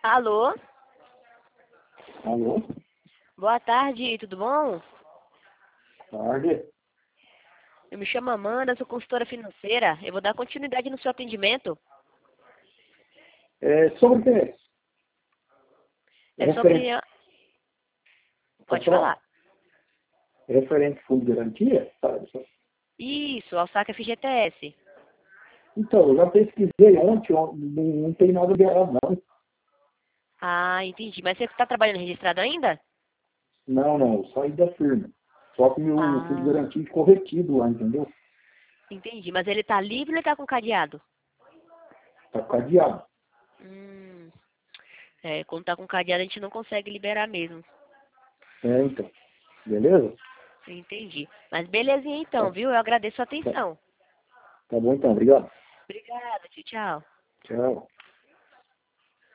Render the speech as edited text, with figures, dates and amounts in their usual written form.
Alô? Alô? Boa tarde, tudo bom? Tarde. Eu me chamo Amanda, sou consultora financeira. Eu vou dar continuidade no seu atendimento. Sobre o que? É sobre... Referente, Pode pode falar? falar. Referente fundo de garantia? Sabe? Isso, Alsaca FGTS. Então, eu já pesquisei ontem, não tem nada de errado, não. Ah, entendi. Mas você está trabalhando registrado ainda? Não, eu saí da firma. Só que meu fundo de Ah, garantia ficou retido lá, entendeu? entendi. Mas ele tá livre ou ele tá com cadeado? Tá cadeado. Hum, quando tá com cadeado a gente não consegue liberar mesmo. Então. Beleza? Entendi. Mas belezinha Tá, então, viu? Eu agradeço a tá, atenção. tá bom então, obrigado. Obrigada, tchau, tchau. Tchau.